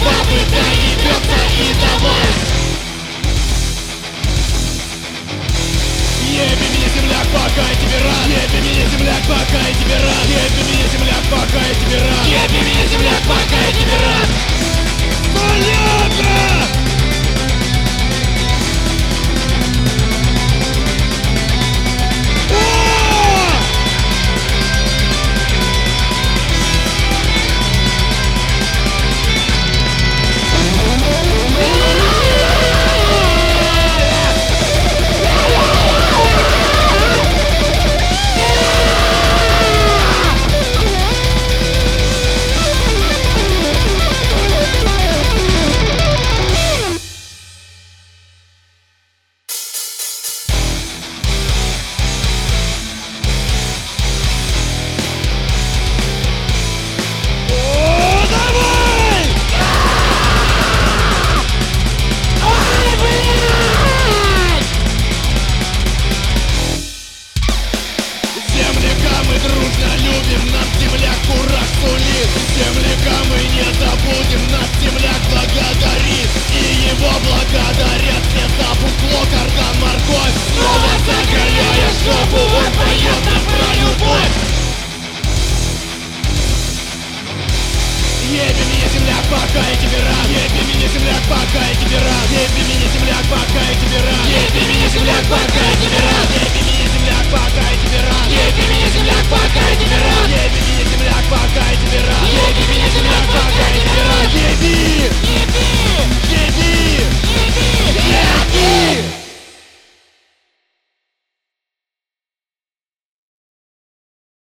бабы, да ебётся и давай. Еби меня, земляк, пока я тебе рад. Еби меня, земляк, пока я тебе рад. Еби меня, земляк, пока я тебе рад. Еби меня, земляк, пока я тебе рад. Понятно! Дружно любим, нас земляк кураж сулит. Земляка мы не забудем, нас земляк благодарит. И его благодарят все за бухло, кардан, морковь. Снова заголяя жопу, он поет нам про любовь. Еби меня, земляк, пока я тебе рад. Еби меня, земляк, пока я тебе рад. Еби меня, земляк, пока я тебе рад. Еби меня, земляк, пока я тебе рад. Еби меня, земляк, пока я тебе рад. Еби меня, земляк, пока я тебе рад. Еби меня, земляк, пока